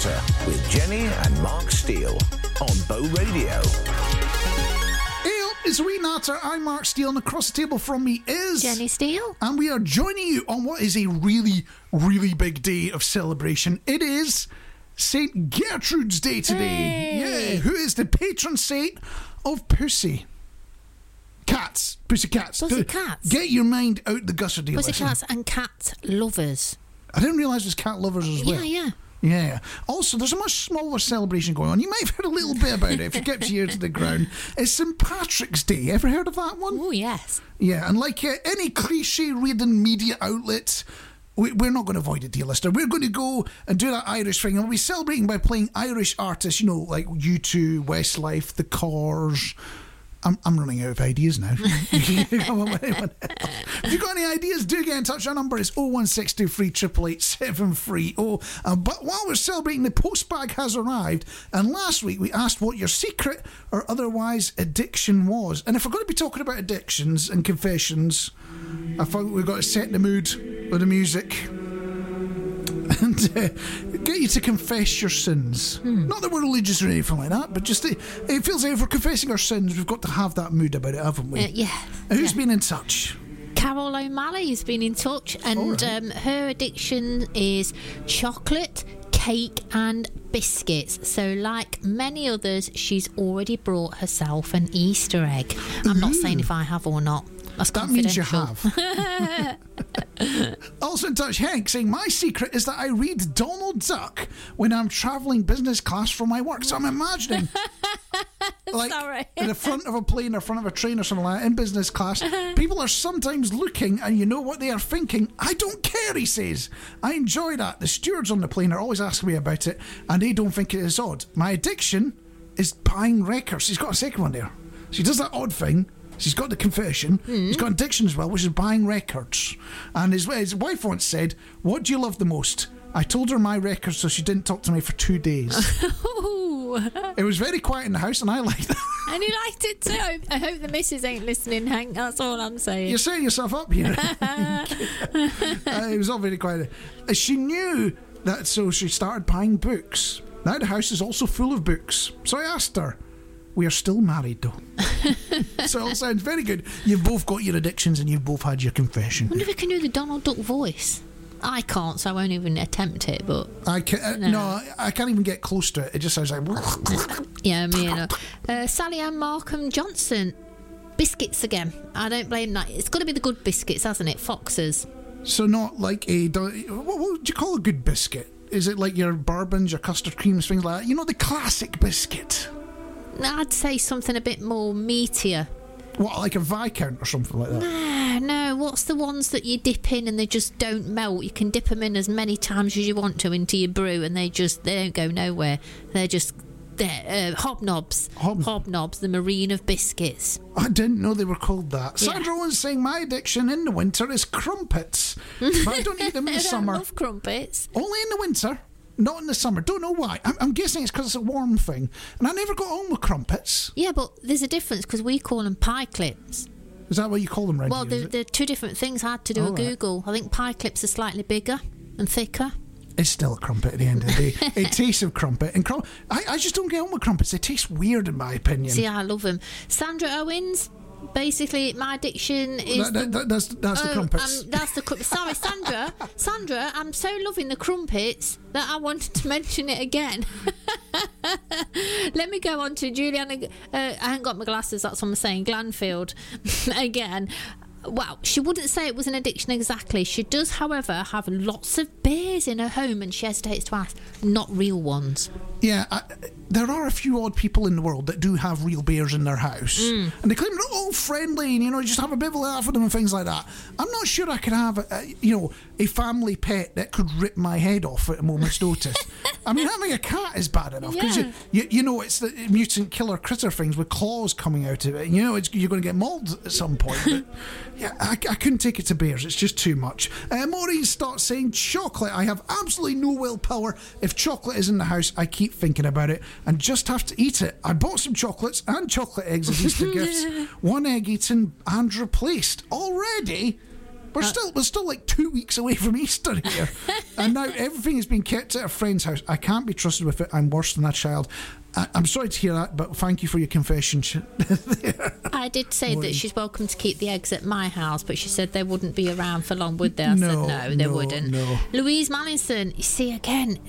Natter with Jenny and Mark Steele on Bow Radio. It's Wee Natter. I'm Mark Steele, and across the table from me is Jenny Steele. And we are joining you on what is a really, really big day of celebration. It is St. Gertrude's Day today. Hey. Yeah, who is the patron saint of pussy cats. Pussycats. Pussycats. Get your mind out the gutter, dear. Pussycats and cat lovers. I didn't realise there's cat lovers as well. Yeah. Also, there's a much smaller celebration going on. You might have heard a little bit about it if you kept your ear to the ground. It's St. Patrick's Day. Ever heard of that one? Oh, yes. Yeah, and like any cliche-ridden media outlet, we're not going to avoid it, dear listener. We're going to go and do that Irish thing, and we'll be celebrating by playing Irish artists, like U2, Westlife, The Cars. I'm running out of ideas now. If you got any ideas, do get in touch. Our number is 01623 888 but while we're celebrating, the postbag has arrived, and last week we asked what your secret or otherwise addiction was. And if we're going to be talking about addictions and confessions, I thought we've got to set the mood with the music and get you to confess your sins. Not that we're religious or anything like that, but just it feels like if we're confessing our sins, we've got to have that mood about it, haven't we? Yeah. Who's been in touch? Carol O'Malley has been in touch, and her addiction is chocolate, cake and biscuits. So like many others, she's already brought herself an Easter egg. I'm not saying if I have or not. That means you have. Also in touch, Hank saying, my secret is that I read Donald Duck when I'm travelling business class for my work. So I'm imagining in the front of a plane or front of a train or something like that, in business class, people are sometimes looking, and you know what they are thinking. I don't care, he says. I enjoy that. The stewards on the plane are always asking me about it, and they don't think it is odd. My addiction is buying records. She's got a second one there. She does that odd thing. She's got the confession. He's got addiction as well, which is buying records. And his wife once said, what do you love the most? I told her my records, so she didn't talk to me for 2 days. It was very quiet in the house, and I liked that. And you liked it too. I hope the missus ain't listening, Hank. That's all I'm saying. You're setting yourself up here. It was all very quiet. She knew that, so she started buying books. Now the house is also full of books. So I asked her, we are still married, though. So it all sounds very good. You've both got your addictions and you've both had your confession. I wonder if we can do the Donald Duck voice. I can't, so I won't even attempt it. But I can't. No, I can't even get close to it. It just sounds like. Yeah, me and Sally Ann Markham Johnson, biscuits again. I don't blame that. It's got to be the good biscuits, hasn't it? Foxes. So not like what would you call a good biscuit? Is it like your bourbons, your custard creams, things like that? The classic biscuit. I'd say something a bit more meatier. What, like a Viscount or something like that? No. What's the ones that you dip in and they just don't melt? You can dip them in as many times as you want to into your brew, and they don't go nowhere. They're hobnobs. Hobnobs, the marine of biscuits. I didn't know they were called that. Yeah. Sandra was saying my addiction in the winter is crumpets, but I don't eat them in the summer. I love crumpets. Only in the winter. Not in the summer. Don't know why. I'm guessing it's because it's a warm thing. And I never got on with crumpets. Yeah, but there's a difference because we call them pie clips. Is that what you call them, Reggie? Well, they're two different things. I had to do a Google. I think pie clips are slightly bigger and thicker. It's still a crumpet at the end of the day. It tastes of crumpet. And I just don't get on with crumpets. They taste weird, in my opinion. See, I love them. Sandra Owens. Basically, my addiction is that's the crumpets. That's the sorry, Sandra. I'm so loving the crumpets that I wanted to mention it again. Let me go on to Juliana. I haven't got my glasses. That's what I'm saying. Glanfield again. Well, she wouldn't say it was an addiction exactly. She does, however, have lots of beers in her home, and she hesitates to ask, not real ones. Yeah, there are a few odd people in the world that do have real bears in their house. And they claim they're all friendly and, you just have a bit of a laugh with them and things like that. I'm not sure I could have, a family pet that could rip my head off at a moment's notice. I mean, having a cat is bad enough because, it's the mutant killer critter things with claws coming out of it. You're going to get mauled at some point. But, yeah, I couldn't take it to bears. It's just too much. Maureen starts saying, chocolate. I have absolutely no willpower. If chocolate is in the house, I keep thinking about it and just have to eat it. I bought some chocolates and chocolate eggs as Easter gifts. One egg eaten and replaced. Already? We're still like 2 weeks away from Easter here, and now everything has been kept at a friend's house. I can't be trusted with it. I'm worse than a child. I'm sorry to hear that, but thank you for your confession. I did say that she's welcome to keep the eggs at my house, but she said they wouldn't be around for long, would they? I said no, they wouldn't. No. Louise Mallinson, you see, again,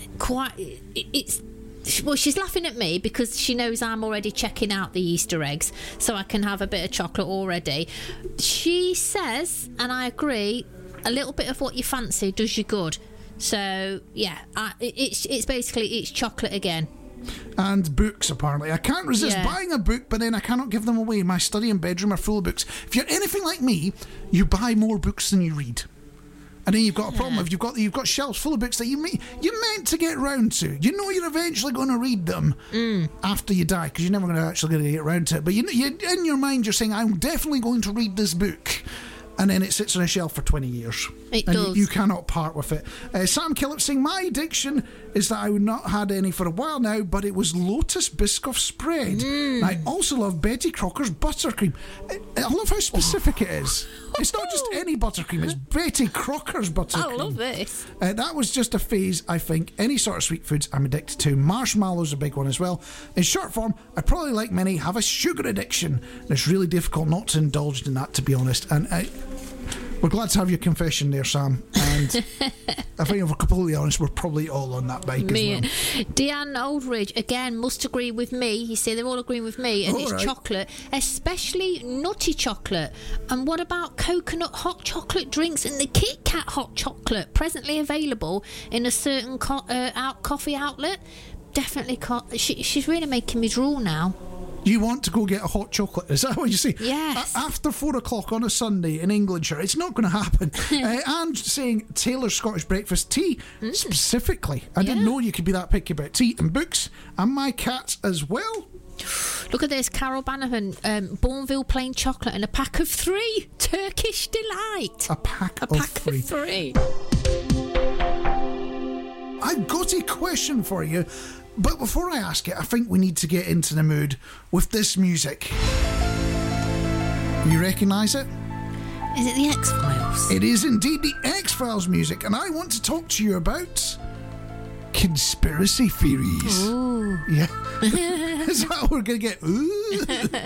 well, she's laughing at me because she knows I'm already checking out the Easter eggs, so I can have a bit of chocolate already. She says, and I agree, a little bit of what you fancy does you good. So yeah, it's basically it's chocolate again. And books, apparently. I can't resist buying a book, but then I cannot give them away. My study and bedroom are full of books. If you're anything like me, you buy more books than you read. And then you've got a problem if you've got shelves full of books that you meant to get round to. You know you're eventually going to read them after you die, because you're never going to actually get round to it. But you in your mind you're saying, I'm definitely going to read this book. And then it sits on a shelf for 20 years. It and does. You cannot part with it. Sam Killip saying, my addiction is that I would not had any for a while now, but it was Lotus Biscoff spread. I also love Betty Crocker's buttercream. I love how specific it is. It's not just any buttercream, it's Betty Crocker's buttercream. I love this. That was just a phase, I think. Any sort of sweet foods I'm addicted to. Marshmallows a big one as well. In short form, I probably, like many, have a sugar addiction. And it's really difficult not to indulge in that, to be honest. And we're glad to have your confession there, Sam. And I think if we're completely honest, we're probably all on that bike as well. Deanne Aldridge, again, must agree with me. You see, they're all agreeing with me. And it's chocolate, especially nutty chocolate. And what about coconut hot chocolate drinks and the Kit Kat hot chocolate, presently available in a certain coffee outlet? Definitely, she's really making me drool now. You want to go get a hot chocolate? Is that what you say? Yes. After 4 o'clock on a Sunday in Englandshire, it's not going to happen. And saying Taylor's Scottish breakfast tea specifically. I didn't know you could be that picky about tea and books and my cats as well. Look at this, Carol Bannerman, Bourneville plain chocolate and a pack of 3. Turkish delight. A pack of 3. I've got a question for you. But before I ask it, I think we need to get into the mood with this music. You recognise it? Is it the X-Files? It is indeed the X-Files music, and I want to talk to you about conspiracy theories. Ooh. Yeah. Is that what we're going to get? Ooh.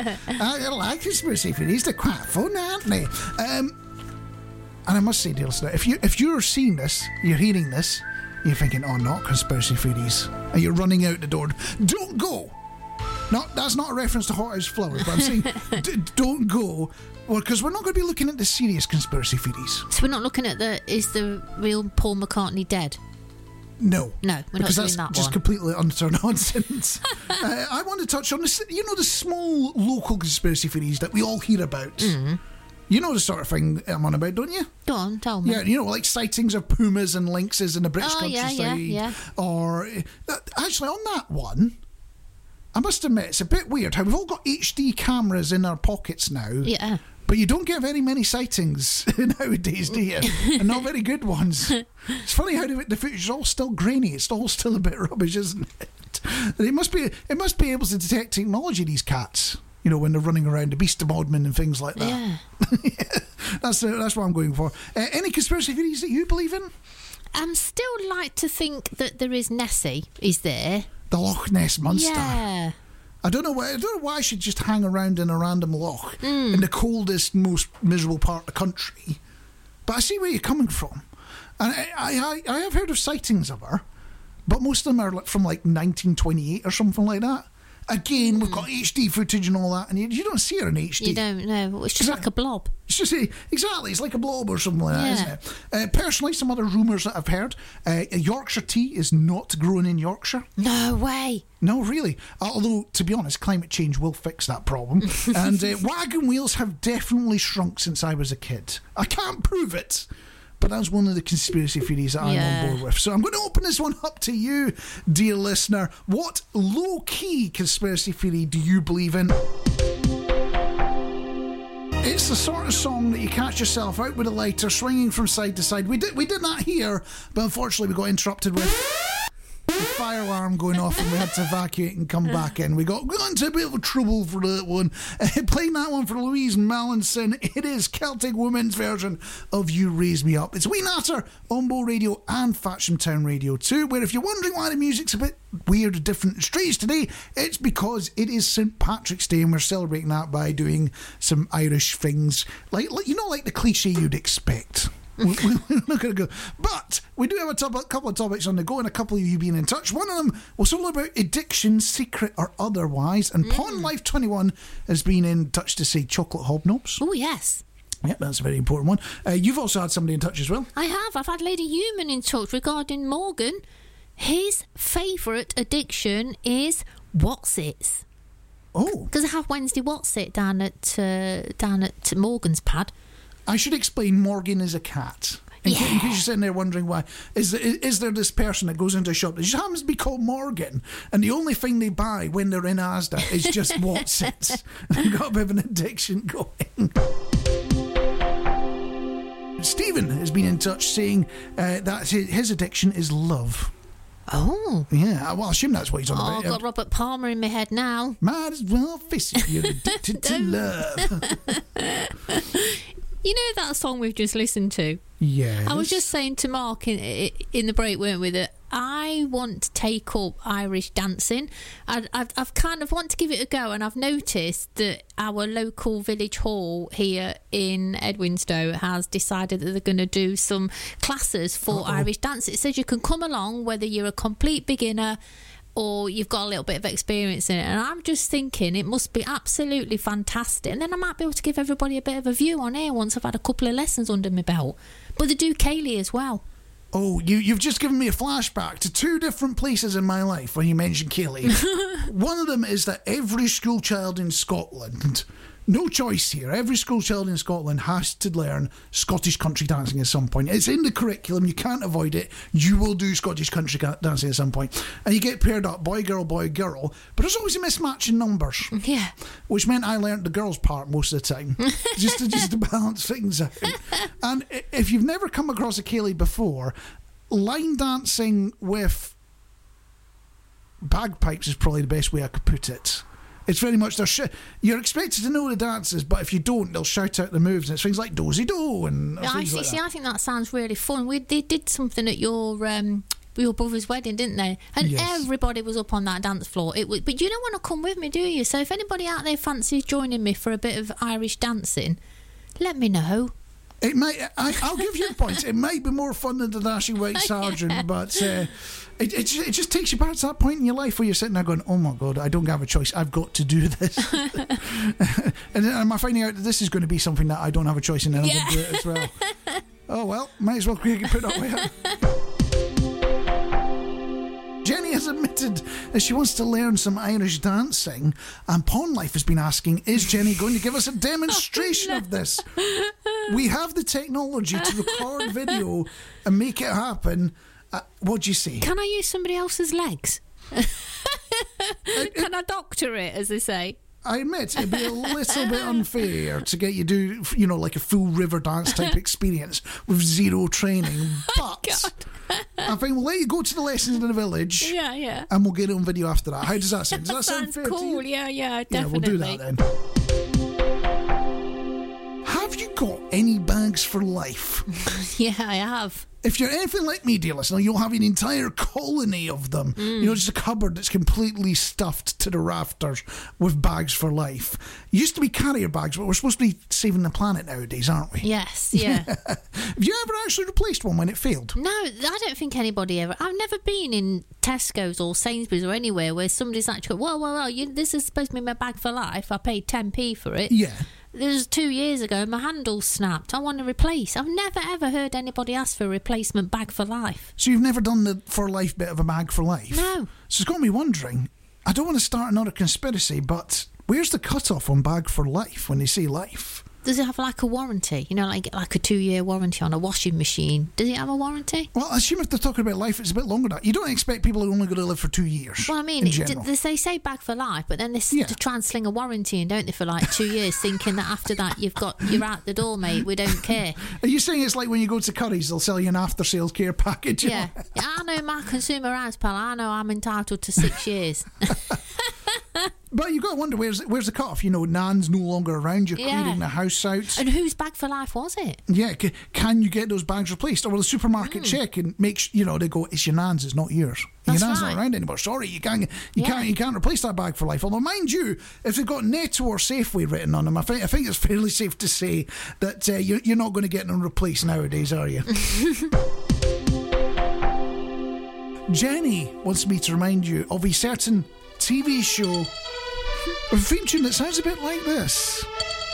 I like conspiracy theories. They're quite fun, aren't they? And I must say, dear listener, if you're seeing this, you're hearing this, you're thinking, oh, not conspiracy theories, and you're running out the door. Don't go. No, that's not a reference to Hothouse Flowers, but I'm saying don't go, because we're not going to be looking at the serious conspiracy theories. So we're not looking at is the real Paul McCartney dead? No, we're not doing because that's that just one. Completely utter nonsense. I want to touch on this. You know, the small local conspiracy theories that we all hear about. You know the sort of thing I'm on about, don't you? Go on, tell me. Yeah, you know, like sightings of pumas and lynxes in the British countryside. Yeah. Or actually, on that one, I must admit, it's a bit weird how we've all got HD cameras in our pockets now. Yeah. But you don't get very many sightings nowadays, do you? And not very good ones. It's funny how the footage is all still grainy. It's all still a bit rubbish, isn't it? It must be able to detect technology, these cats. You know, when they're running around, the Beast of Bodmin and things like that. Yeah. That's what I'm going for. Any conspiracy theories that you believe in? I'm still like to think that there is Nessie. Is there? The Loch Ness Monster. Yeah. I don't know why I should just hang around in a random loch in the coldest, most miserable part of the country. But I see where you're coming from. And I have heard of sightings of her, but most of them are from like 1928 or something like that. Again, we've got HD footage and all that, and you don't see her in HD. You don't know. It's just like a blob. It's just exactly. It's like a blob or something like that, isn't it? Personally, some other rumours that I've heard: Yorkshire tea is not grown in Yorkshire. No way. No, really. Although, to be honest, climate change will fix that problem. And wagon wheels have definitely shrunk since I was a kid. I can't prove it, but that's one of the conspiracy theories that I'm on board with. So I'm going to open this one up to you, dear listener. What low-key conspiracy theory do you believe in? It's the sort of song that you catch yourself out with a lighter, swinging from side to side. We did that here, but unfortunately we got interrupted with... fire alarm going off and we had to evacuate and come back in. We got into a bit of trouble for that one. Playing that one for Louise Mallinson. It is Celtic Women's version of You Raise Me Up. It's Wee Natter on Bow Radio and Fatcham Town Radio 2, where if you're wondering why the music's a bit weird and different in the streets today, it's because it is St. Patrick's Day and we're celebrating that by doing some Irish things, like the cliche you'd expect. We're not going to go, but we do have a couple of topics on the go and a couple of you being in touch. One of them was all about addiction, secret or otherwise, and Pawn Life 21 has been in touch to say chocolate hobnobs. Oh yes. Yep, that's a very important one. You've also had somebody in touch as well. I have. I've had Lady Human in touch regarding Morgan. His favourite addiction is What's-Its. Oh, because I have Wednesday What's-It down at Morgan's pad. I should explain. Morgan is a cat. In case you're sitting there wondering why, is there this person that goes into a shop that just happens to be called Morgan, and the only thing they buy when they're in Asda is just What's-Its. They've got a bit of an addiction going. Stephen has been in touch saying that his addiction is love. Oh. Yeah, well, I assume that's what he's on about. I've got Robert Palmer in my head now. Might as well face it, you're addicted to love. You know that song we've just listened to? Yeah. I was just saying to Mark in the break, weren't we, that I want to take up Irish dancing. I've kind of want to give it a go, and I've noticed that our local village hall here in Edwinstowe has decided that they're going to do some classes for Irish dance. It says you can come along whether you're a complete beginner or you've got a little bit of experience in it, and I'm just thinking it must be absolutely fantastic, and then I might be able to give everybody a bit of a view on here once I've had a couple of lessons under my belt. But they do Ceilidh as well. Oh, you've just given me a flashback to two different places in my life when you mentioned Ceilidh. One of them is that every school child in Scotland, no choice here, every school child in Scotland has to learn Scottish country dancing at some point. It's in the curriculum, you can't avoid it. You will do Scottish country dancing at some point. And you get paired up, boy, girl, but there's always a mismatch in numbers. Yeah. Which meant I learnt the girls' part most of the time, just to balance things out. And if you've never come across a Ceilidh before, line dancing with bagpipes is probably the best way I could put it. It's very much you're expected to know the dances, but if you don't, they'll shout out the moves, and it's things like dozy do and things like that. I think that sounds really fun. They did something at your brother's wedding, didn't they? And everybody was up on that dance floor. But you don't want to come with me, do you? So if anybody out there fancies joining me for a bit of Irish dancing, let me know. It might. I'll give you a point. It might be more fun than the Dashing White Sergeant, but it just takes you back to that point in your life where you're sitting there going, "Oh my God, I don't have a choice. I've got to do this." And then am I finding out that this is going to be something that I don't have a choice in, and I'm going to do it as well? Oh well, might as well quickly put up with it. Jenny has admitted that she wants to learn some Irish dancing, and Pawn Life has been asking, is Jenny going to give us a demonstration of this? We have the technology to record video and make it happen. What do you say? Can I use somebody else's legs? Can I doctor it, as they say? I admit it'd be a little bit unfair to get you do, like a full river dance type experience with zero training. But I think we'll let you go to the lessons in the village. Yeah. And we'll get it on video after that. How does that sound? Does that sound fair cool. to you? Yeah, definitely. Yeah, we'll do that then. Have you got any bags for life? Yeah, I have. If you're anything like me, dear listener, you'll have an entire colony of them. Just a cupboard that's completely stuffed to the rafters with bags for life. It used to be carrier bags, but we're supposed to be saving the planet nowadays, aren't we? Yes, yeah. Have you ever actually replaced one when it failed? No, I don't think anybody ever. I've never been in Tesco's or Sainsbury's or anywhere where somebody's actually, well, this is supposed to be my bag for life. I paid 10p for it. Yeah. This was 2 years ago. My handle snapped. I want to replace. I've never ever heard anybody ask for a replacement bag for life. So you've never done the for life bit of a bag for life? No. So it's got me wondering, I don't want to start another conspiracy, but where's the cut-off on bag for life when they say life? Does it have like a warranty? You know, like a 2-year warranty on a washing machine. Does it have a warranty? Well, I assume if they're talking about life, it's a bit longer than that. You don't expect people who are only going to live for 2 years. Well, I mean, in general. they say bag for life, but then they try and sling a warranty in, don't they, for like 2 years, thinking that after that you're out the door, mate. We don't care. Are you saying it's like when you go to Curry's, they'll sell you an after-sales care package? Yeah. I know my consumer house, pal. I know I'm entitled to 6 years. But you've got to wonder, where's the cut-off? You know, Nan's no longer around, you're clearing the house out. And whose bag for life was it? Yeah, can you get those bags replaced? Or will the supermarket check and make they go, it's your Nan's, it's not yours. That's your Nan's right. not around anymore. Sorry, you can't replace that bag for life. Although, mind you, if they've got Netto or Safeway written on them, I think it's fairly safe to say that you're not going to get them replaced nowadays, are you? Jenny wants me to remind you of a certain TV show with a theme tune that sounds a bit like this.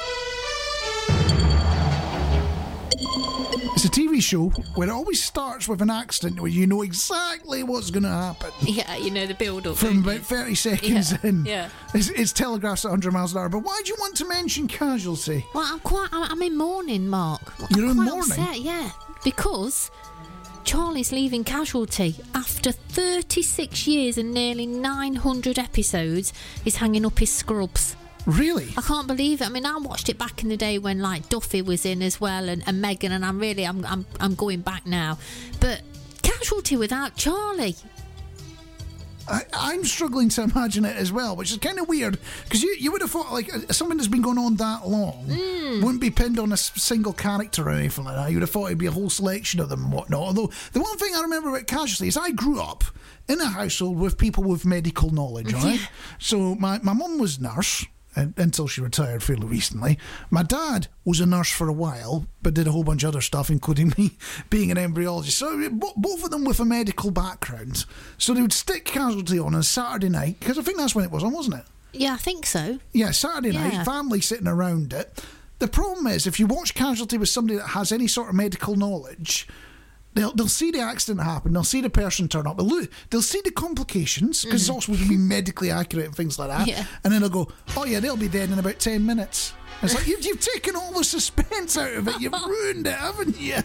It's a TV show where it always starts with an accident where you know exactly what's going to happen. Yeah, you know the build-up. From about 30 seconds in. Yeah. It's telegraphed at 100 miles an hour. But why do you want to mention Casualty? Well, I'm in mourning, Mark. You're I'm in quite mourning? upset, yeah. Because Charlie's leaving Casualty after 36 years and nearly 900 episodes. He's hanging up his scrubs. Really? I can't believe it. I mean, I watched it back in the day when like Duffy was in as well, and Megan, and I'm going back now. But Casualty without Charlie. I'm struggling to imagine it as well, which is kind of weird, because you would have thought like something that's been going on that long wouldn't be pinned on a single character or anything like that. You would have thought it'd be a whole selection of them and whatnot. Although the one thing I remember about Casualty is I grew up in a household with people with medical knowledge, right? So my mum was nurse until she retired fairly recently. My dad was a nurse for a while, but did a whole bunch of other stuff, including me being an embryologist. So both of them with a medical background. So they would stick Casualty on Saturday night, because I think that's when it was on, wasn't it? Yeah, I think so. Yeah, Saturday night, family sitting around it. The problem is, if you watch Casualty with somebody that has any sort of medical knowledge, they'll see the accident happen, they'll see the person turn up, they'll see the complications, because it's all supposed to be medically accurate and things like that, and then they'll go, oh yeah, they'll be dead in about 10 minutes. It's like, you've taken all the suspense out of it, you've ruined it, haven't you?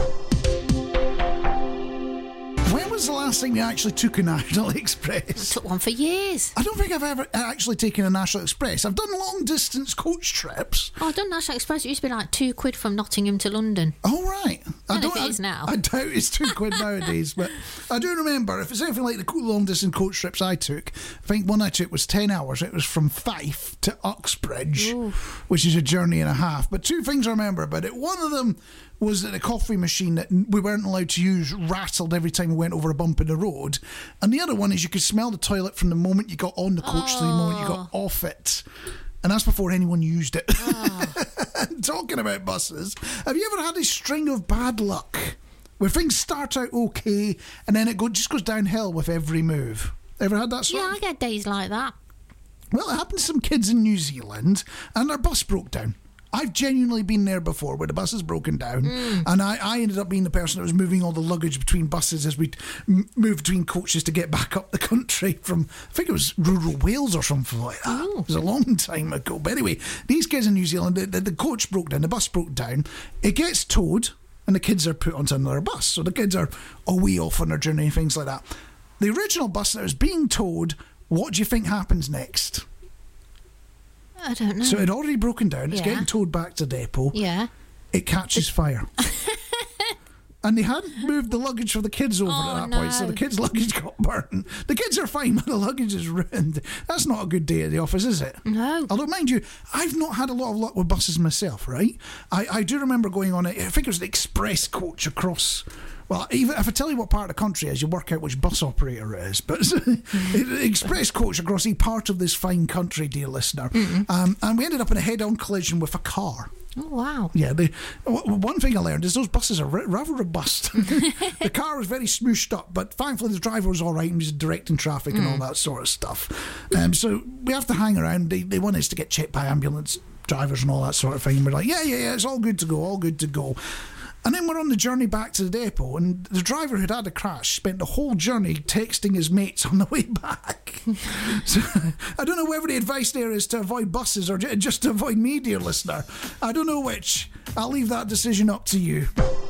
When was the last time you actually took a National Express? I took one for years. I don't think I've ever actually taken a National Express. I've done long distance coach trips. Oh, I've done National Express. It used to be like £2 from Nottingham to London. Oh, right. I don't know if it is now. I doubt it's £2 nowadays, but I do remember, if it's anything like the long distance coach trips I took, I think one I took was 10 hours. It was from Fife to Uxbridge, which is a journey and a half. But two things I remember about it. One of them was that the coffee machine that we weren't allowed to use rattled every time we went over a bump in the road. And the other one is you could smell the toilet from the moment you got on the coach to the moment you got off it. And that's before anyone used it. Talking about buses, have you ever had a string of bad luck where things start out okay and then it just goes downhill with every move? Ever had that sort of? Yeah, I get days like that. Well, it happened to some kids in New Zealand and their bus broke down. I've genuinely been there before where the bus has broken down, and I ended up being the person that was moving all the luggage between buses as we moved between coaches to get back up the country from, I think it was rural Wales or something like that. It was a long time ago. But anyway, these kids in New Zealand, the coach broke down, the bus broke down, it gets towed, and the kids are put onto another bus. So the kids are away off on their journey and things like that. The original bus that was being towed, what do you think happens next? I don't know. So it had already broken down. It's getting towed back to depot. Yeah. It catches fire. And they hadn't moved the luggage for the kids over at that point, so the kids' luggage got burnt. The kids are fine, but the luggage is ruined. That's not a good day at the office, is it? No. Although, mind you, I've not had a lot of luck with buses myself, right? I do remember going on I think it was the express coach across... Well, even if I tell you what part of the country it is, you work out which bus operator it is. But express coach across a part of this fine country, dear listener. And we ended up in a head-on collision with a car. Oh, wow. Yeah, one thing I learned is those buses are rather robust. The car was very smooshed up, but thankfully the driver was all right and was directing traffic and all that sort of stuff. So we have to hang around. They want us to get checked by ambulance drivers and all that sort of thing. We're like, yeah, it's all good to go, all good to go. And then we're on the journey back to the depot, and the driver who'd had a crash spent the whole journey texting his mates on the way back. So I don't know whether the advice there is to avoid buses or just to avoid me, dear listener. I don't know which. I'll leave that decision up to you.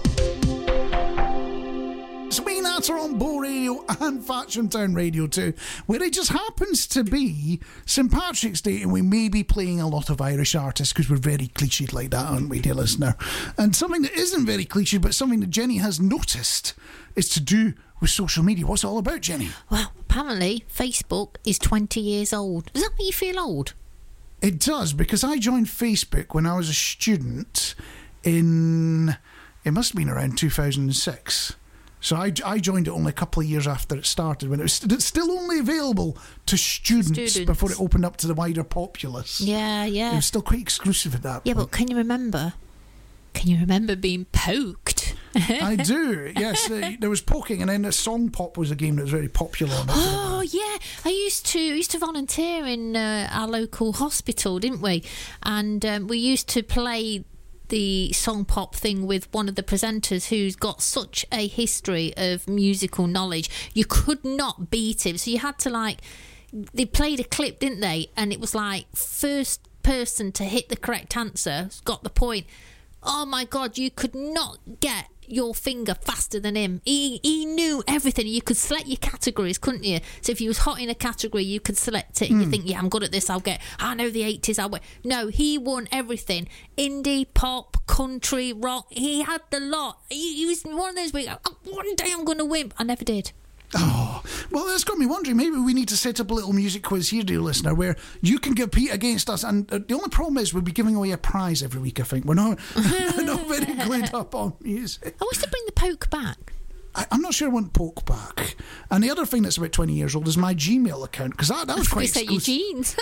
So me and Nat are on Bow Radio and Fatcham Town Radio too, where it just happens to be St Patrick's Day, and we may be playing a lot of Irish artists because we're very cliched like that, aren't we, dear listener? And something that isn't very cliched, but something that Jenny has noticed, is to do with social media. What's it all about, Jenny? Well, apparently Facebook is 20 years old. Does that make you feel old? It does, because I joined Facebook when I was a student in... It must have been around 2006. So I joined it only a couple of years after it started, when it's still only available to students before it opened up to the wider populace. Yeah. It was still quite exclusive at that point. Yeah, but can you remember? Can you remember being poked? I do, yes. There was poking, and then the Song Pop was a game that was very popular. Oh, yeah. I used to volunteer in our local hospital, didn't we? And we used to play the Song Pop thing with one of the presenters who's got such a history of musical knowledge. You could not beat him. So you had to, they played a clip, didn't they? And it was first person to hit the correct answer got the point. Oh my God, you could not get your finger faster than him. He knew everything. You could select your categories, couldn't you? So if you was hot in a category, you could select it. And you think, yeah, I'm good at this, I know the 80s, I'll win. No, he won everything. Indie, pop, country, rock. He had the lot. He was one of those where one day I'm going to win. I never did. Oh, well, that's got me wondering. Maybe we need to set up a little music quiz here, dear listener, where you can compete against us. And the only problem is we'll be giving away a prize every week, I think. We're not very glued up on music. I wish to bring the poke back. I'm not sure I want poke back. And the other thing that's about 20 years old is my Gmail account, because that was quite exclusive. Your jeans.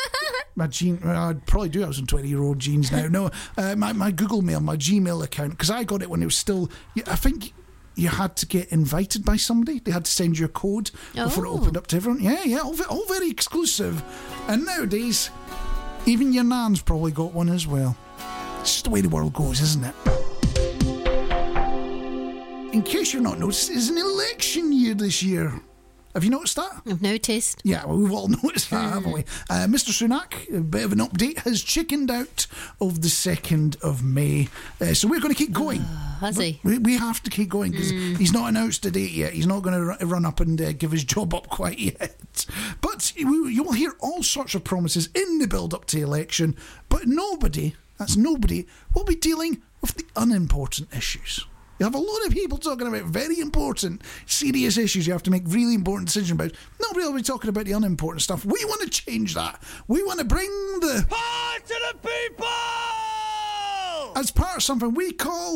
I'd probably do have some 20-year-old jeans now. No, my Google Mail, my Gmail account, because I got it when it was still... I think... You had to get invited by somebody. They had to send you a code before it opened up to everyone. Yeah, all very exclusive. And nowadays, even your nan's probably got one as well. It's just the way the world goes, isn't it? In case you're not noticed, it's an election year this year. Have you noticed that? I've noticed. Yeah, well, we've all noticed that, haven't we? Mr Sunak, a bit of an update, has chickened out of the 2nd of May. So we're going to keep going. Has he? We have to keep going, because he's not announced a date yet. He's not going to run up and give his job up quite yet. But you will hear all sorts of promises in the build-up to the election, but nobody will be dealing with the unimportant issues. You have a lot of people talking about very important, serious issues you have to make really important decisions about. Nobody will be talking about the unimportant stuff. We want to change that. We want to bring the power to the people as part of something we call...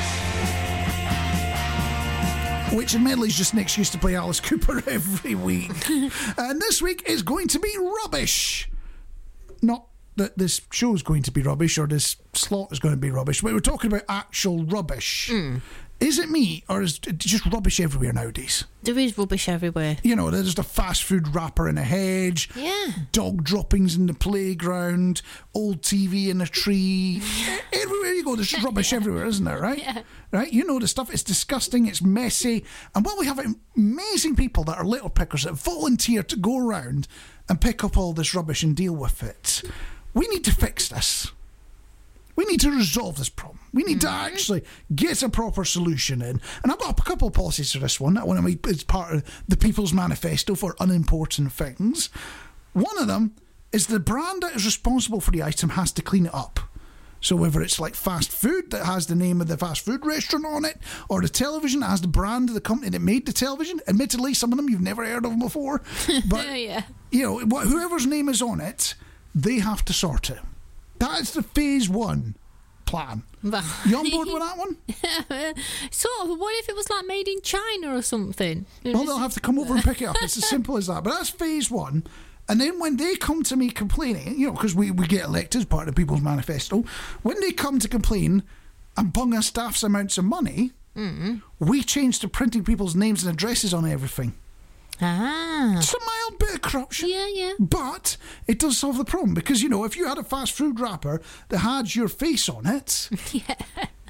Which admittedly is just an excuse to play Alice Cooper every week. And this week is going to be rubbish. Not that this show is going to be rubbish or this slot is going to be rubbish, but we're talking about actual rubbish. Is it me, or is it just rubbish everywhere nowadays? There is rubbish everywhere. You know, there's a fast food wrapper in a hedge, dog droppings in the playground, old TV in a tree. Everywhere you go, there's just rubbish everywhere, isn't there, right? Yeah. Right? You know the stuff, it's disgusting, it's messy. And while we have amazing people that are litter pickers that volunteer to go around and pick up all this rubbish and deal with it, we need to fix this. We need to resolve this problem. We need to actually get a proper solution in. And I've got a couple of policies for this one. That one is part of the People's Manifesto for unimportant things. One of them is the brand that is responsible for the item has to clean it up. So whether it's like fast food that has the name of the fast food restaurant on it, or the television that has the brand of the company that made the television. Admittedly, some of them you've never heard of before. But, you know, whoever's name is on it, they have to sort it. That's the phase 1 plan. You on board with that one? Sort of. What if it was like made in China or something? Well, they'll have to come over and pick it up. It's as simple as that. But that's phase 1. And then when they come to me complaining, you know, because we get elected as part of the People's Manifesto, when they come to complain and bung us staff's amounts of money, we change to printing people's names and addresses on everything. Just a mild bit of corruption. Yeah. But it does solve the problem, because, you know, if you had a fast food wrapper that had your face on it,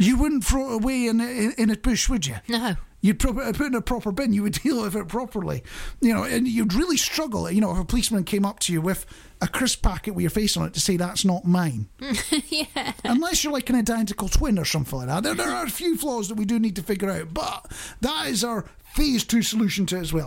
You wouldn't throw it away in a bush, would you? No. You'd put it in a proper bin. You would deal with it properly. And you'd really struggle, if a policeman came up to you with a crisp packet with your face on it to say that's not mine. Yeah. Unless you're like an identical twin or something like that. There are a few flaws that we do need to figure out, but that is our phase 2 solution to it as well.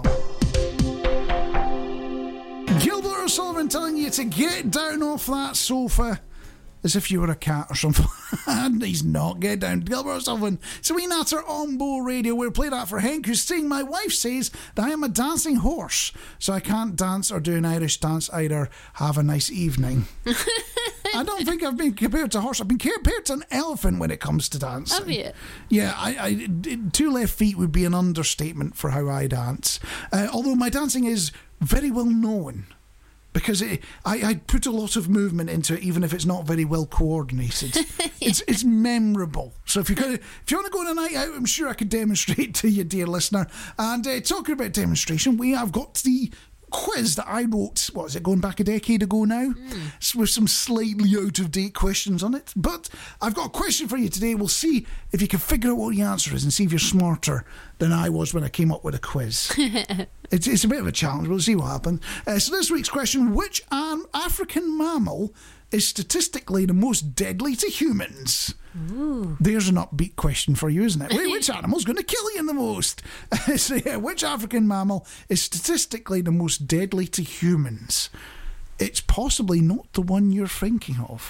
Gilbert O'Sullivan telling you to get down off that sofa as if you were a cat or something. And he's not. Get down. Gilbert O'Sullivan. So we natter on Bow Radio. We'll play that for Henk, who's saying, my wife says that I am a dancing horse, so I can't dance or do an Irish dance either. Have a nice evening. I don't think I've been compared to a horse. I've been compared to an elephant when it comes to dancing. Have you? Yeah, I 2 left feet would be an understatement for how I dance. Although my dancing is very well known. Because I put a lot of movement into it, even if it's not very well coordinated. Yeah. It's memorable. So if you want to go on a night out, I'm sure I could demonstrate to you, dear listener. And talking about demonstration, we have got the quiz that I wrote, what is it, going back a decade ago now? With some slightly out-of-date questions on it. But I've got a question for you today. We'll see if you can figure out what the answer is and see if you're smarter than I was when I came up with a quiz. It's a bit of a challenge. We'll see what happens. So this week's question, which African mammal is statistically the most deadly to humans? Ooh. There's an upbeat question for you, isn't it? Which animal's going to kill you the most? So yeah, which African mammal is statistically the most deadly to humans? It's possibly not the one you're thinking of.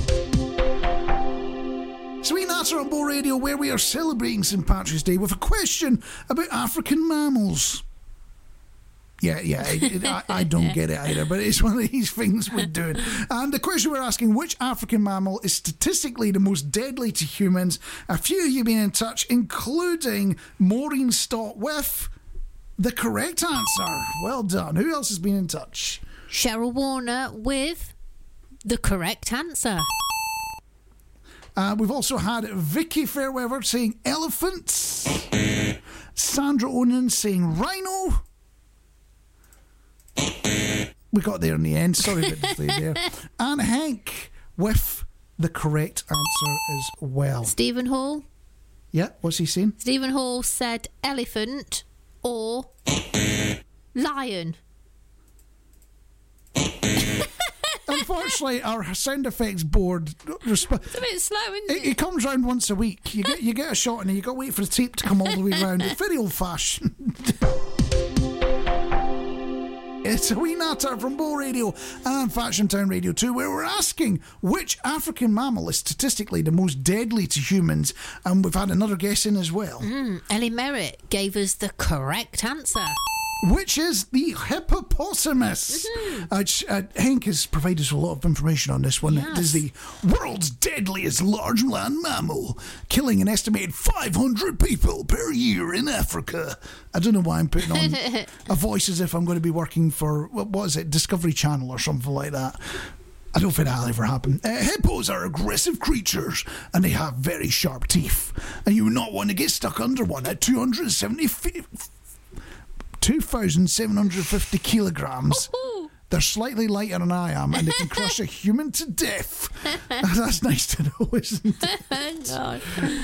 So we natter on Bow Radio, where we are celebrating St. Patrick's Day with a question about African mammals. Yeah, I don't get it either, but it's one of these things we're doing. And the question we're asking, which African mammal is statistically the most deadly to humans? A few of you been in touch, including Maureen Stott with the correct answer. Well done. Who else has been in touch? Cheryl Warner with the correct answer. We've also had Vicky Fairweather saying elephants. Sandra Onan saying rhino. We got there in the end. Sorry about the delay there. And Hank with the correct answer as well. Stephen Hall. Yeah, what's he saying? Stephen Hall said elephant or lion. Unfortunately, our sound effects board it's a bit slow, isn't it? It comes round once a week. You get a shot and you got to wait for the tape to come all the way round. It's very old fashioned. It's a wee natter from Bow Radio and Faction Town Radio 2, where we're asking which African mammal is statistically the most deadly to humans, and we've had another guess in as well. Ellie Merritt gave us the correct answer, which is the hippopotamus. Hank has provided us a lot of information on this one. Yes. It is the world's deadliest large land mammal, killing an estimated 500 people per year in Africa. I don't know why I'm putting on a voice as if I'm going to be working for, what is it, Discovery Channel or something like that. I don't think that'll ever happen. Hippos are aggressive creatures and they have very sharp teeth. And you would not want to get stuck under one at 2,750 kilograms. They're slightly lighter than I am, and they can crush a human to death. That's nice to know, isn't it? God.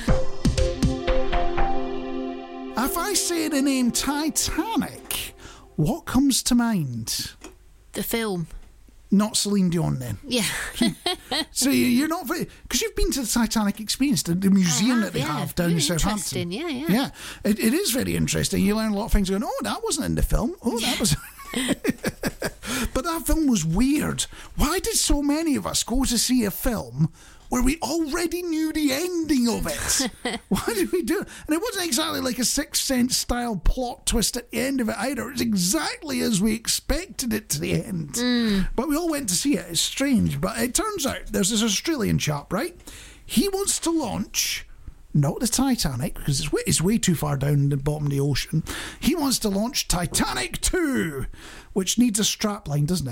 If I say the name Titanic, what comes to mind? The film. Not Celine Dion, then. Yeah. So you're not very, because you've been to the Titanic Experience, the museum that they have down in Southampton. Yeah. It is very interesting. You learn a lot of things going, oh, that wasn't in the film. Oh, that was. But that film was weird. Why did so many of us go to see a film where we already knew the ending of it? Why did we do it? And it wasn't exactly like a Sixth Sense style plot twist at the end of it either. It was exactly as we expected it to the end. But we all went to see it. It's strange. But it turns out there's this Australian chap, right? He wants to launch, not the Titanic, because it's way too far down in the bottom of the ocean. He wants to launch Titanic 2, which needs a strapline, doesn't it?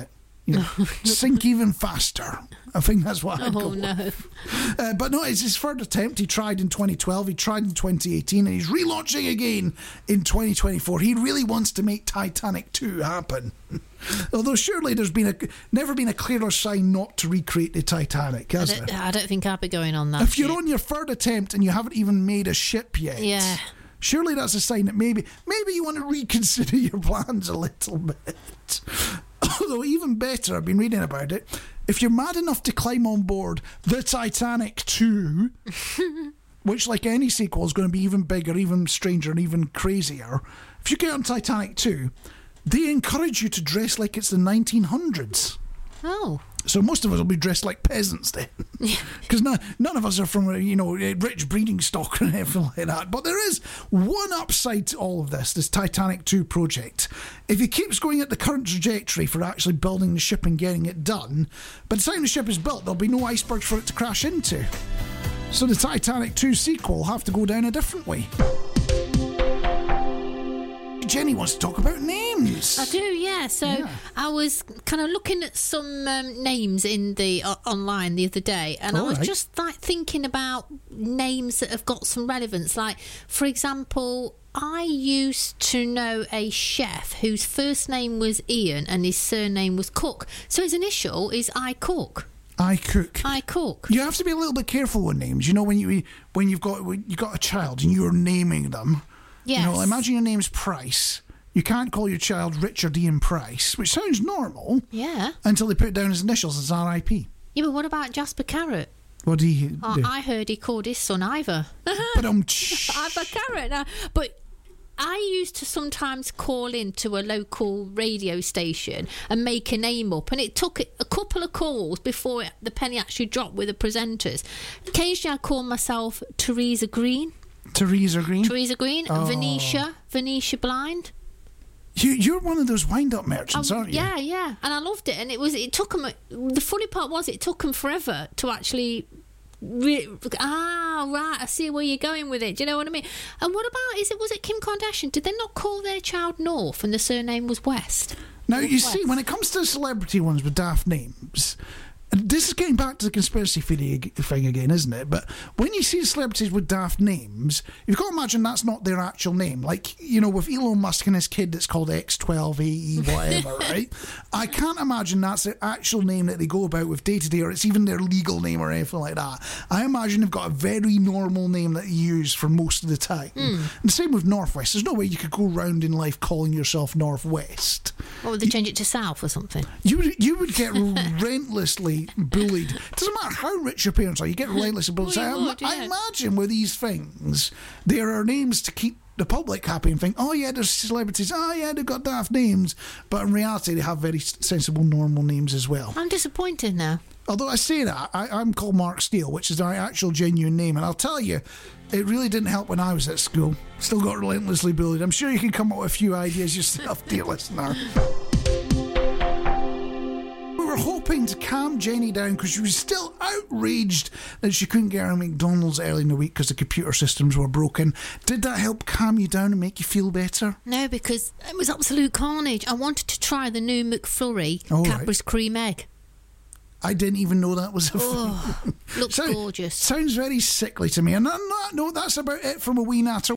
sink even faster. I think that's what I'd go with. No. But no, it's his third attempt. He tried in 2012, he tried in 2018, and he's relaunching again in 2024. He really wants to make Titanic 2 happen. Although surely there's never been a clearer sign not to recreate the Titanic, has there? I don't think I'd be going on that. If you're on your third attempt and you haven't even made a ship yet, Yeah. surely that's a sign that maybe you want to reconsider your plans a little bit. Although even better, I've been reading about it, if you're mad enough to climb on board the Titanic 2, which like any sequel is going to be even bigger, even stranger and even crazier, if you get on Titanic 2, they encourage you to dress like it's the 1900s. Oh. So most of us will be dressed like peasants then. Because none of us are from, rich breeding stock or anything like that. But there is one upside to all of this Titanic 2 project. If he keeps going at the current trajectory for actually building the ship and getting it done, by the time the ship is built, there'll be no icebergs for it to crash into. So the Titanic 2 sequel will have to go down a different way. Jenny wants to talk about names. I do, yeah. So I was kind of looking at some names in the online the other day, and I was just like thinking about names that have got some relevance. Like, for example, I used to know a chef whose first name was Ian and his surname was Cook. So his initial is I Cook. I cook. I cook. You have to be a little bit careful with names. You know, when you've got a child and you're naming them. Yes. You know, imagine your name's Price. You can't call your child Richard Ian Price, which sounds normal. Yeah. Until they put down his initials as R.I.P. Yeah, but what about Jasper Carrot? What do he do? I heard he called his son Ivor. But Ivor Carrot. No, but I used to sometimes call into a local radio station and make a name up, and it took a couple of calls before the penny actually dropped with the presenters. Occasionally I called myself Teresa Green. Teresa Green? Teresa Green. Oh. Venetia Blind. You're one of those wind-up merchants, aren't you? Yeah. And I loved it. And it took them... The funny part was it took them forever to actually... right, I see where you're going with it. Do you know what I mean? And what about... Was it Kim Kardashian? Did they not call their child North and the surname was West? Now, you see, when it comes to celebrity ones with daft names... This is getting back to the conspiracy theory thing again, isn't it? But when you see celebrities with daft names, you've got to imagine that's not their actual name. Like, with Elon Musk and his kid that's called X12AE, whatever, right? I can't imagine that's their actual name that they go about with day to day, or it's even their legal name or anything like that. I imagine they've got a very normal name that you use for most of the time. And the same with Northwest. There's no way you could go round in life calling yourself Northwest. Or would they change it to South or something? You would get relentlessly bullied. It doesn't matter how rich your parents are, you get relentlessly bullied. I imagine with these things, there are names to keep the public happy and think, oh yeah, there's celebrities, oh yeah, they've got daft names, but in reality they have very sensible, normal names as well. I'm disappointed now. Although I say that, I'm called Mark Steele, which is our actual genuine name, and I'll tell you, it really didn't help when I was at school. Still got relentlessly bullied. I'm sure you can come up with a few ideas yourself, dear listener. We were hoping to calm Jenny down because she was still outraged that she couldn't get her McDonald's early in the week because the computer systems were broken. Did that help calm you down and make you feel better? No, because it was absolute carnage. I wanted to try the new McFlurry Cadbury's cream egg. I didn't even know that was a thing. Looks gorgeous. Sounds very sickly to me. And no, that's about it from a wee natter.